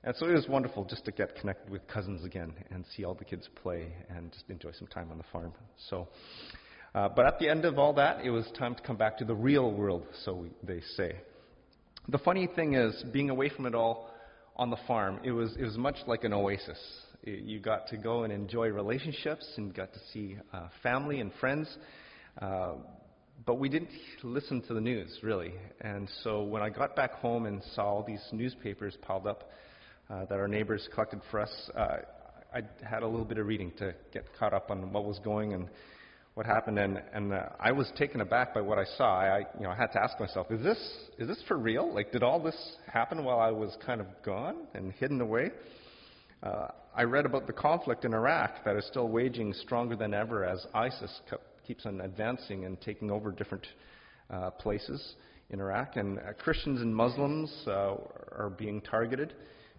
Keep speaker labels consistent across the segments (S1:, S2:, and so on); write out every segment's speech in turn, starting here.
S1: And so it was wonderful just to get connected with cousins again and see all the kids play and just enjoy some time on the farm. So, but at the end of all that, it was time to come back to the real world, so they say. The funny thing is, being away from it all on the farm, it was much like an oasis. You got to go and enjoy relationships and got to see family and friends. But we didn't listen to the news, really. And so when I got back home and saw all these newspapers piled up that our neighbors collected for us, I had a little bit of reading to get caught up on what was going and what happened. And I was taken aback by what I saw. I had to ask myself, is this for real? Like, did all this happen while I was kind of gone and hidden away? I read about the conflict in Iraq that is still waging stronger than ever as ISIS keeps on advancing and taking over different places in Iraq. And Christians and Muslims are being targeted.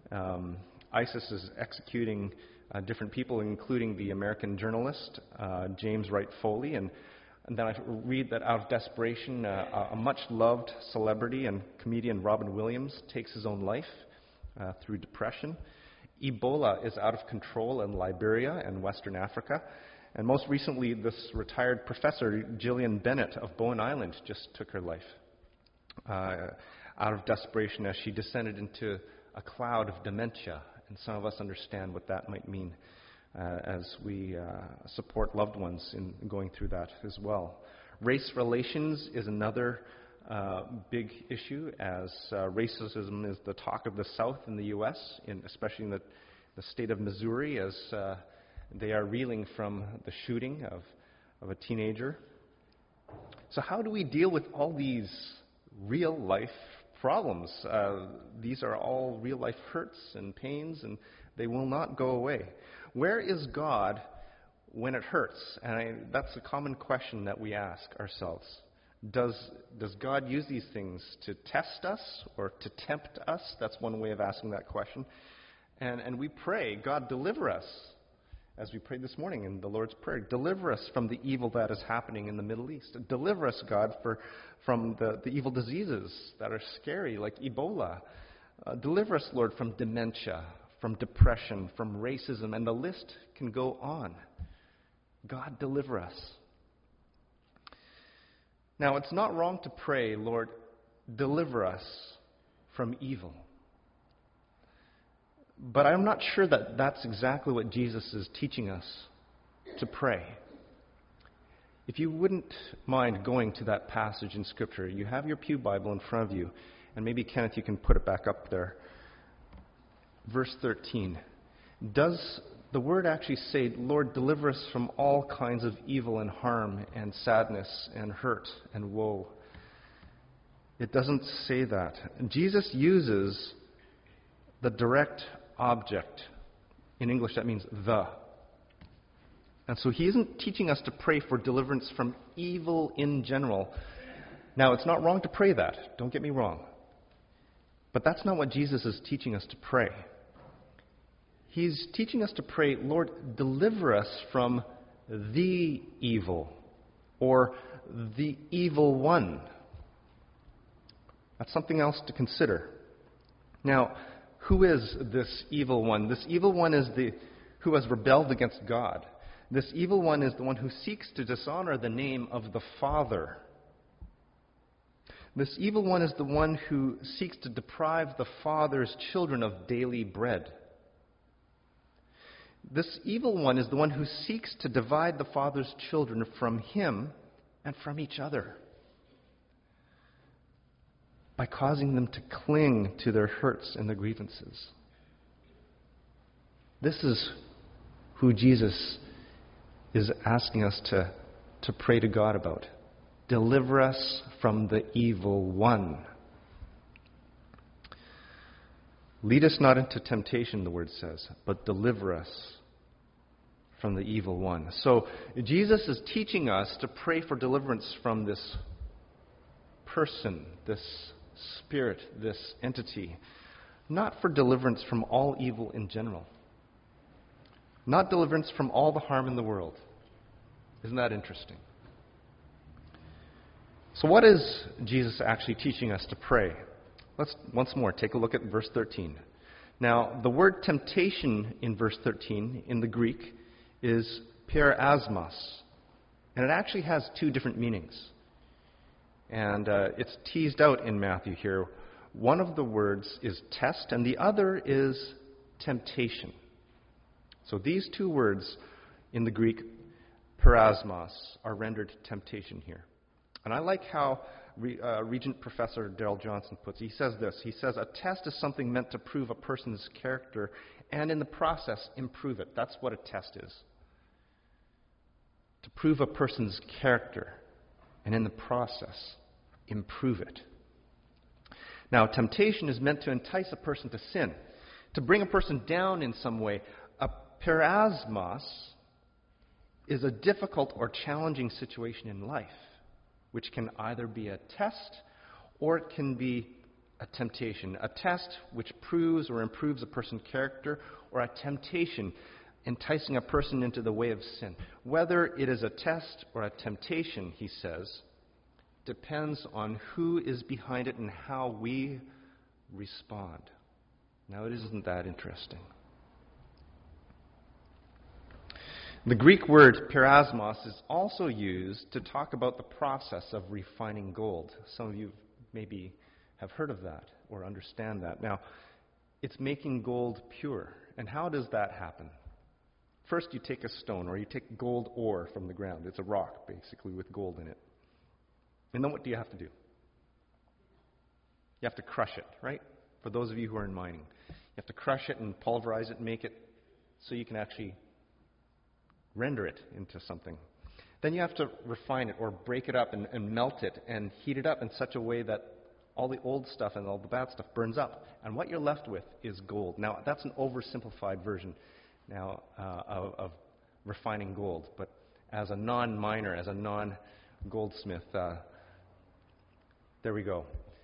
S1: ISIS is executing different people, including the American journalist James Wright Foley. And then I read that out of desperation, a much-loved celebrity and comedian Robin Williams takes his own life through depression. Ebola is out of control in Liberia and Western Africa. And most recently, this retired professor, Gillian Bennett of Bowen Island, just took her life out of desperation as she descended into a cloud of dementia. And some of us understand what that might mean as we support loved ones in going through that as well. Race relations is another big issue, as racism is the talk of the South in the U.S., especially in the state of Missouri, as they are reeling from the shooting of a teenager. So how do we deal with all these real-life problems? These are all real-life hurts and pains, and they will not go away. Where is God when it hurts? And that's a common question that we ask ourselves. Does God use these things to test us or to tempt us? That's one way of asking that question. And we pray, God, deliver us, as we prayed this morning in the Lord's Prayer. Deliver us from the evil that is happening in the Middle East. Deliver us, God, from the evil diseases that are scary, like Ebola. Deliver us, Lord, from dementia, from depression, from racism, and the list can go on. God, deliver us. Now, it's not wrong to pray, Lord, deliver us from evil. But I'm not sure that that's exactly what Jesus is teaching us to pray. If you wouldn't mind going to that passage in Scripture, you have your pew Bible in front of you, and maybe, Kenneth, you can put it back up there. Verse 13. Does the word actually say, Lord, deliver us from all kinds of evil and harm and sadness and hurt and woe? It doesn't say that. Jesus uses the direct object. In English, that means the. And so he isn't teaching us to pray for deliverance from evil in general. Now, it's not wrong to pray that. Don't get me wrong. But that's not what Jesus is teaching us to pray. He's teaching us to pray, Lord, deliver us from the evil or the evil one. That's something else to consider. Now, who is this evil one? This evil one is who has rebelled against God. This evil one is the one who seeks to dishonor the name of the Father. This evil one is the one who seeks to deprive the Father's children of daily bread. This evil one is the one who seeks to divide the Father's children from Him and from each other by causing them to cling to their hurts and their grievances. This is who Jesus is asking us to pray to God about. Deliver us from the evil one. Lead us not into temptation, the word says, but deliver us from the evil one. So Jesus is teaching us to pray for deliverance from this person, this spirit, this entity. Not for deliverance from all evil in general. Not deliverance from all the harm in the world. Isn't that interesting? So what is Jesus actually teaching us to pray? Let's once more take a look at verse 13. Now, the word temptation in verse 13 in the Greek is peirasmos, and it actually has two different meanings. And it's teased out in Matthew here. One of the words is test, and the other is temptation. So these two words in the Greek, peirasmos, are rendered temptation here. And I like how Regent Professor Darrell Johnson puts it. He says this. He says, a test is something meant to prove a person's character and in the process improve it. That's what a test is. To prove a person's character and in the process improve it. Now, temptation is meant to entice a person to sin, to bring a person down in some way. A peirasmos is a difficult or challenging situation in life, which can either be a test or it can be a temptation. A test which proves or improves a person's character, or a temptation enticing a person into the way of sin. Whether it is a test or a temptation, he says, depends on who is behind it and how we respond. Now, isn't that interesting? The Greek word peirasmos is also used to talk about the process of refining gold. Some of you maybe have heard of that or understand that. Now, it's making gold pure. And how does that happen? First, you take a stone, or you take gold ore from the ground. It's a rock, basically, with gold in it. And then what do you have to do? You have to crush it, right? For those of you who are in mining. You have to crush it and pulverize it and make it so you can actually render it into something. Then you have to refine it or break it up and melt it and heat it up in such a way that all the old stuff and all the bad stuff burns up. And what you're left with is gold. Now, that's an oversimplified version now of refining gold. But as a non-miner, as a non-goldsmith, there we go.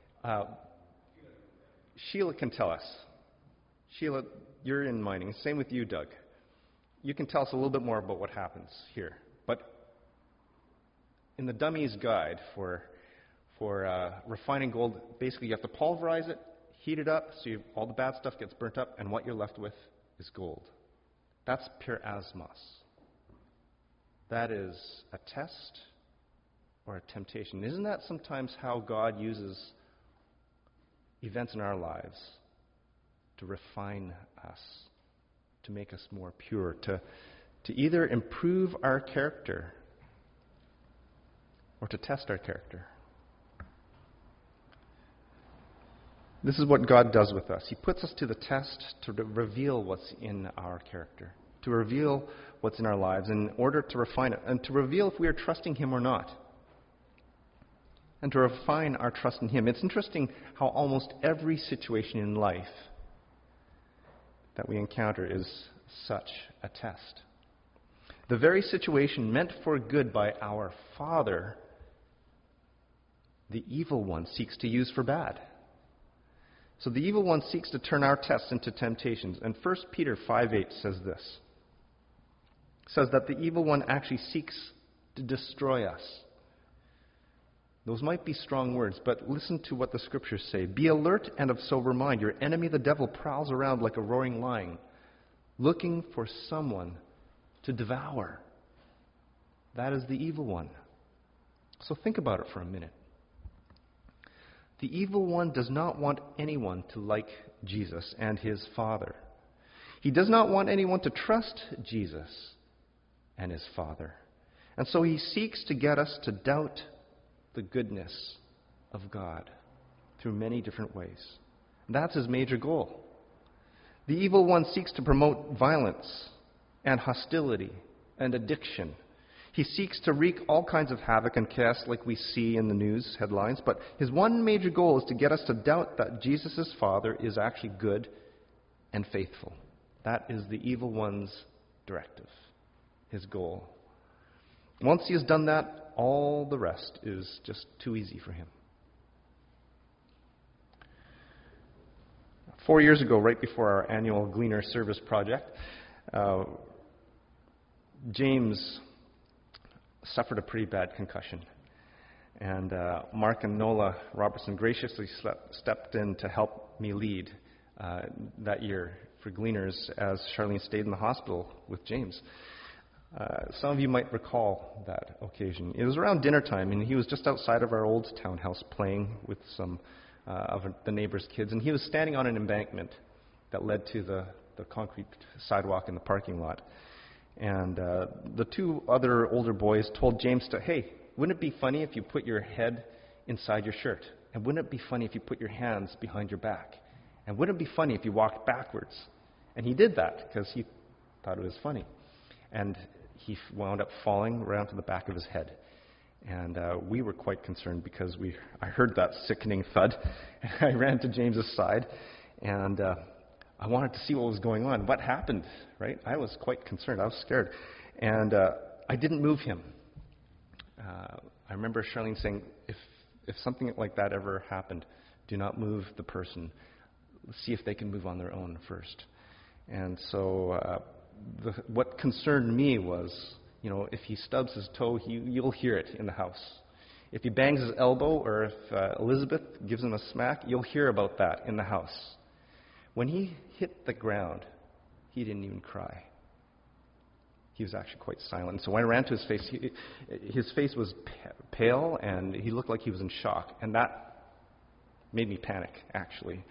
S1: Sheila can tell us. Sheila, you're in mining. Same with you, Doug. You can tell us a little bit more about what happens here. But in the Dummy's Guide for refining gold, basically you have to pulverize it, heat it up, so all the bad stuff gets burnt up, and what you're left with is gold. That's peirasmos. That is a test or a temptation. Isn't that sometimes how God uses events in our lives to refine us, to make us more pure, to either improve our character or to test our character? This is what God does with us. He puts us to the test to reveal what's in our character, to reveal what's in our lives in order to refine it, and to reveal if we are trusting Him or not, and to refine our trust in Him. It's interesting how almost every situation in life that we encounter is such a test. The very situation meant for good by our Father, the evil one seeks to use for bad. So the evil one seeks to turn our tests into temptations. And 1 Peter 5:8 says this. It says that the evil one actually seeks to destroy us. Those might be strong words, but listen to what the Scriptures say. Be alert and of sober mind. Your enemy, the devil, prowls around like a roaring lion, looking for someone to devour. That is the evil one. So think about it for a minute. The evil one does not want anyone to like Jesus and His Father. He does not want anyone to trust Jesus and His Father. And so he seeks to get us to doubt the goodness of God through many different ways. And that's his major goal. The evil one seeks to promote violence and hostility and addiction. He seeks to wreak all kinds of havoc and chaos like we see in the news headlines, but his one major goal is to get us to doubt that Jesus' Father is actually good and faithful. That is the evil one's directive, his goal. Once he has done that, all the rest is just too easy for him. 4 years ago, right before our annual Gleaner Service project, James suffered a pretty bad concussion. And Mark and Nola Robertson graciously stepped in to help me lead that year for Gleaners as Charlene stayed in the hospital with James. Some of you might recall that occasion. It was around dinner time, and he was just outside of our old townhouse playing with some of the neighbors' kids, and he was standing on an embankment that led to the concrete sidewalk in the parking lot. And the two other older boys told James hey, wouldn't it be funny if you put your head inside your shirt? And wouldn't it be funny if you put your hands behind your back? And wouldn't it be funny if you walked backwards? And he did that because he thought it was funny. And he wound up falling around to the back of his head. And we were quite concerned because I heard that sickening thud. I ran to James's side, and I wanted to see what was going on. What happened, right? I was quite concerned. I was scared. And I didn't move him. I remember Charlene saying, if something like that ever happened, do not move the person. See if they can move on their own first. And so what concerned me was, if he stubs his toe, you'll hear it in the house. If he bangs his elbow, or if Elizabeth gives him a smack, you'll hear about that in the house. When he hit the ground, he didn't even cry. He was actually quite silent. So when I ran to his face, his face was pale, and he looked like he was in shock. And that made me panic, actually.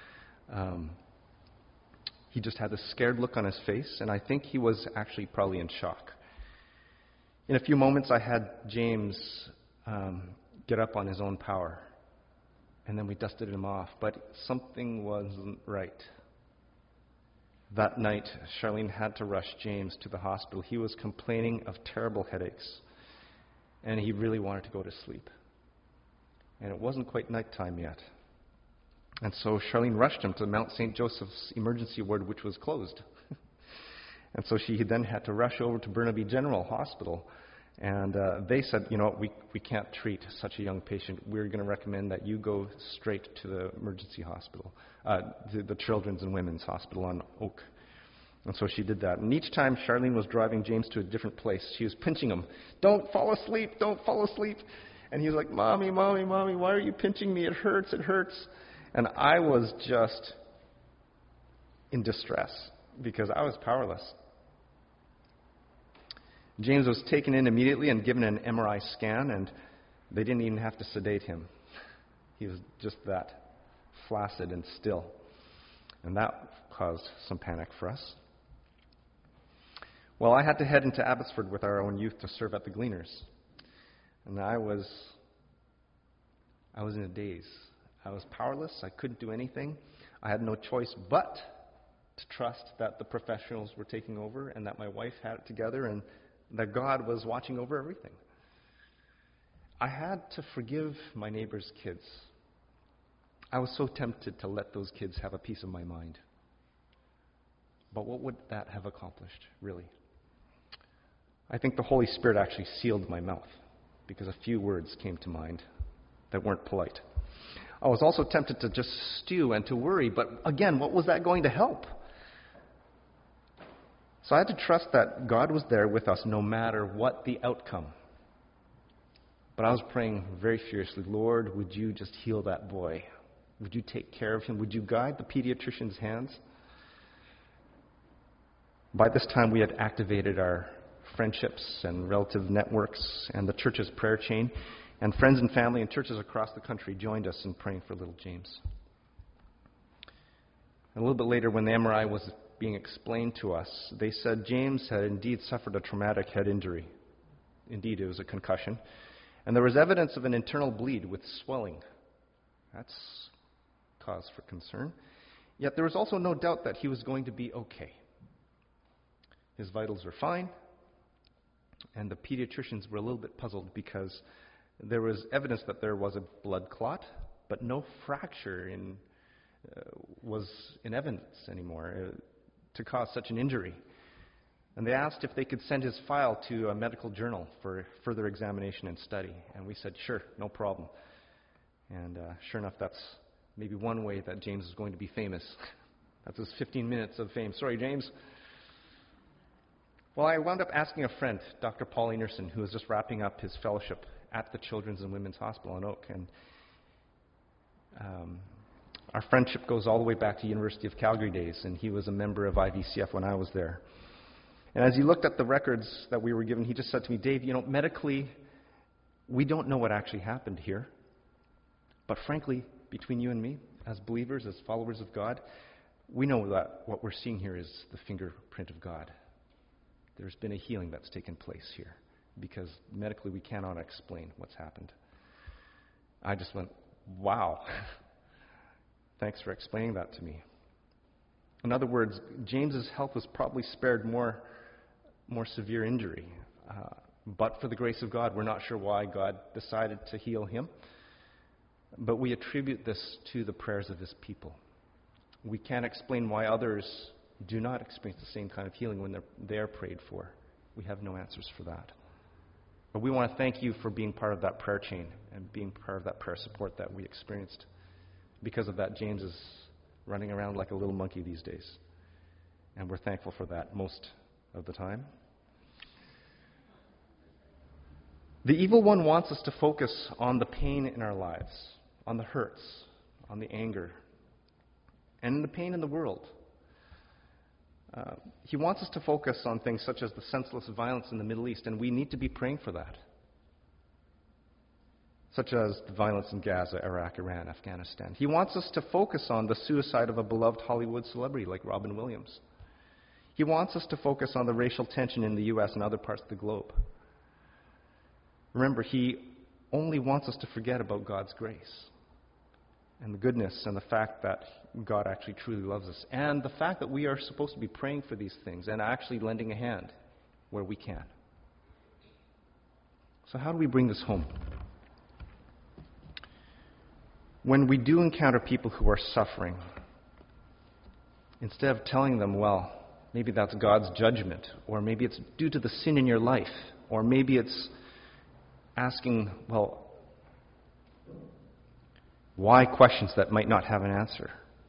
S1: He just had this scared look on his face, and I think he was actually probably in shock. In a few moments, I had James get up on his own power, and then we dusted him off, but something wasn't right. That night, Charlene had to rush James to the hospital. He was complaining of terrible headaches, and he really wanted to go to sleep. And it wasn't quite nighttime yet. And so Charlene rushed him to Mount St. Joseph's emergency ward, which was closed. And so she then had to rush over to Burnaby General Hospital. And they said, we can't treat such a young patient. We're going to recommend that you go straight to the emergency hospital, to the Children's and Women's Hospital on Oak. And so she did that. And each time Charlene was driving James to a different place, she was pinching him. Don't fall asleep, don't fall asleep. And he was like, Mommy, Mommy, Mommy, why are you pinching me? It hurts, it hurts. And I was just in distress because I was powerless. James was taken in immediately and given an MRI scan, and they didn't even have to sedate him. He was just that flaccid and still. And that caused some panic for us. Well, I had to head into Abbotsford with our own youth to serve at the Gleaners. And I was in a daze. I was powerless. I couldn't do anything. I had no choice but to trust that the professionals were taking over and that my wife had it together and that God was watching over everything. I had to forgive my neighbor's kids. I was so tempted to let those kids have a piece of my mind. But what would that have accomplished, really? I think the Holy Spirit actually sealed my mouth because a few words came to mind that weren't polite. I was also tempted to just stew and to worry, but again, what was that going to help? So I had to trust that God was there with us no matter what the outcome. But I was praying very fiercely, Lord, would you just heal that boy? Would you take care of him? Would you guide the pediatrician's hands? By this time, we had activated our friendships and relative networks and the church's prayer chain. And friends and family and churches across the country joined us in praying for little James. And a little bit later, when the MRI was being explained to us, they said James had indeed suffered a traumatic head injury. Indeed, it was a concussion. And there was evidence of an internal bleed with swelling. That's cause for concern. Yet there was also no doubt that he was going to be okay. His vitals were fine. And the pediatricians were a little bit puzzled because there was evidence that there was a blood clot, but no fracture was in evidence anymore to cause such an injury. And they asked if they could send his file to a medical journal for further examination and study. And we said, sure, no problem. And sure enough, that's maybe one way that James is going to be famous. That's his 15 minutes of fame. Sorry, James. Well, I wound up asking a friend, Dr. Paul Enerson, who was just wrapping up his fellowship at the Children's and Women's Hospital on Oak. And Our friendship goes all the way back to University of Calgary days, and he was a member of IVCF when I was there. And as he looked at the records that we were given, he just said to me, Dave, medically, we don't know what actually happened here. But frankly, between you and me, as believers, as followers of God, we know that what we're seeing here is the fingerprint of God. There's been a healing that's taken place here, because medically we cannot explain what's happened. I just went, wow. Thanks for explaining that to me. In other words, James's health was probably spared more severe injury. But for the grace of God, we're not sure why God decided to heal him. But we attribute this to the prayers of his people. We can't explain why others do not experience the same kind of healing when they're prayed for. We have no answers for that. But we want to thank you for being part of that prayer chain and being part of that prayer support that we experienced. Because of that, James is running around like a little monkey these days. And we're thankful for that most of the time. The evil one wants us to focus on the pain in our lives, on the hurts, on the anger, and the pain in the world. He wants us to focus on things such as the senseless violence in the Middle East, and we need to be praying for that. Such as the violence in Gaza, Iraq, Iran, Afghanistan. He wants us to focus on the suicide of a beloved Hollywood celebrity like Robin Williams. He wants us to focus on the racial tension in the U.S. and other parts of the globe. Remember, he only wants us to forget about God's grace and the goodness and the fact that God actually truly loves us, and the fact that we are supposed to be praying for these things and actually lending a hand where we can. So how do we bring this home? When we do encounter people who are suffering, instead of telling them, well, maybe that's God's judgment, or maybe it's due to the sin in your life, or maybe it's asking, well, why questions that might not have an answer.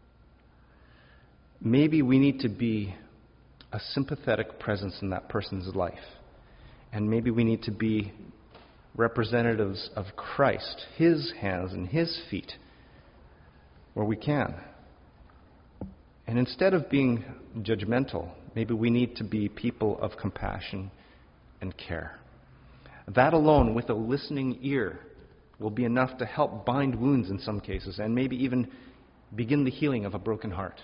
S1: Maybe we need to be a sympathetic presence in that person's life. And maybe we need to be representatives of Christ, his hands and his feet, where we can. And instead of being judgmental, maybe we need to be people of compassion and care. That alone, with a listening ear, will be enough to help bind wounds in some cases, and maybe even begin the healing of a broken heart.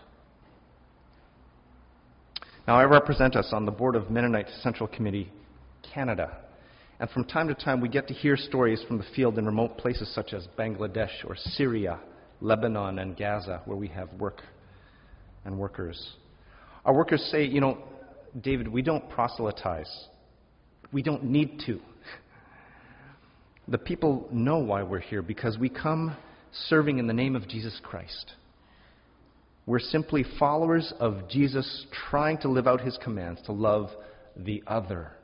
S1: Now, I represent us on the board of Mennonite Central Committee Canada. And from time to time, we get to hear stories from the field in remote places such as Bangladesh or Syria, Lebanon, and Gaza, where we have work and workers. Our workers say, David, we don't proselytize. We don't need to. The people know why we're here, because we come serving in the name of Jesus Christ. We're simply followers of Jesus trying to live out his commands, to love the other.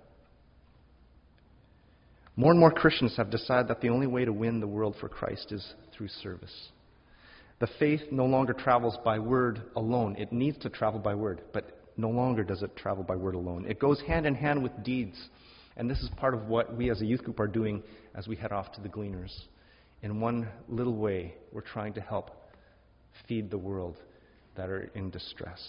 S1: More and more Christians have decided that the only way to win the world for Christ is through service. The faith no longer travels by word alone. It needs to travel by word, but no longer does it travel by word alone. It goes hand in hand with deeds. And this is part of what we as a youth group are doing as we head off to the Gleaners. In one little way, we're trying to help feed the world that are in distress.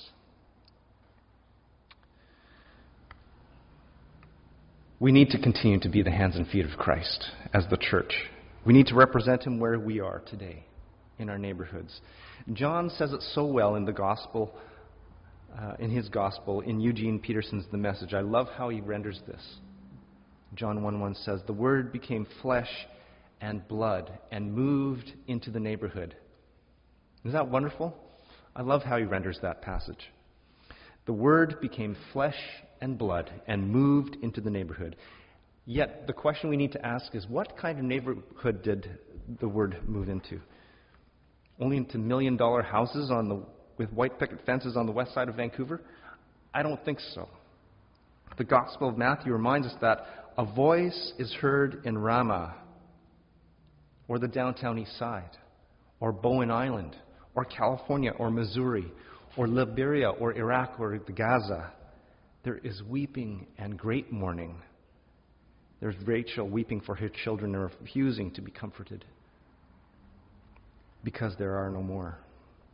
S1: We need to continue to be the hands and feet of Christ as the church. We need to represent him where we are today, in our neighborhoods. John says it so well in the gospel, in his gospel, in Eugene Peterson's The Message. I love how he renders this. John 1:1 says, "The Word became flesh and blood and moved into the neighborhood." Isn't that wonderful? I love how he renders that passage. The Word became flesh and blood and moved into the neighborhood. Yet the question we need to ask is, what kind of neighborhood did the Word move into? Only into $1 million houses with white picket fences on the west side of Vancouver? I don't think so. The Gospel of Matthew reminds us that a voice is heard in Ramah, or the downtown east side, or Bowen Island, or California, or Missouri, or Liberia, or Iraq, or the Gaza. There is weeping and great mourning. There's Rachel weeping for her children and refusing to be comforted because there are no more.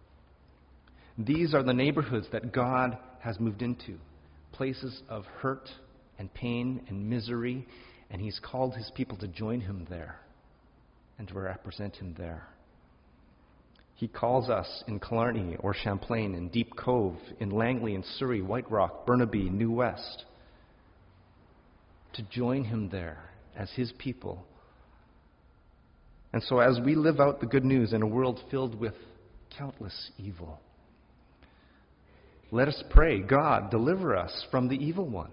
S1: These are the neighborhoods that God has moved into, places of hurt and pain and misery, and He's called His people to join Him there and to represent Him there. He calls us in Killarney or Champlain, in Deep Cove, in Langley, in Surrey, White Rock, Burnaby, New West, to join Him there as His people. And so as we live out the good news in a world filled with countless evil, let us pray, God, deliver us from the evil one.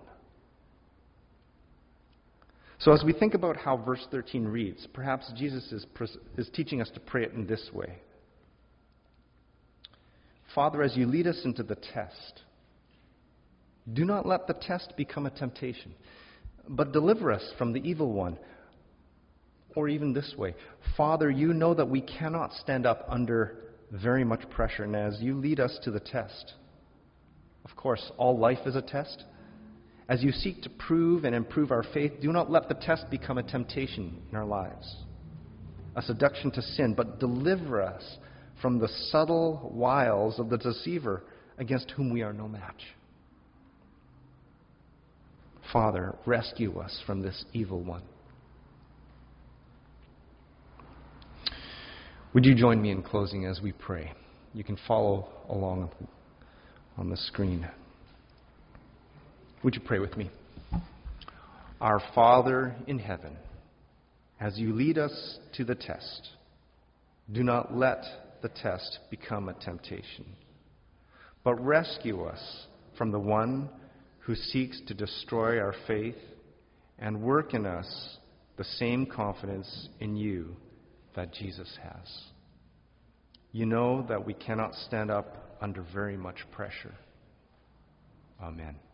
S1: So as we think about how verse 13 reads, perhaps Jesus is teaching us to pray it in this way. Father, as you lead us into the test, do not let the test become a temptation, but deliver us from the evil one. Or even this way, Father, you know that we cannot stand up under very much pressure, and as you lead us to the test, of course, all life is a test. As you seek to prove and improve our faith, do not let the test become a temptation in our lives, a seduction to sin, but deliver us from the subtle wiles of the deceiver against whom we are no match. Father, rescue us from this evil one. Would you join me in closing as we pray? You can follow along on the screen. Would you pray with me? Our Father in heaven, as you lead us to the test, do not let the test become a temptation, but rescue us from the one who seeks to destroy our faith and work in us the same confidence in you that Jesus has. You know that we cannot stand up under very much pressure. Amen.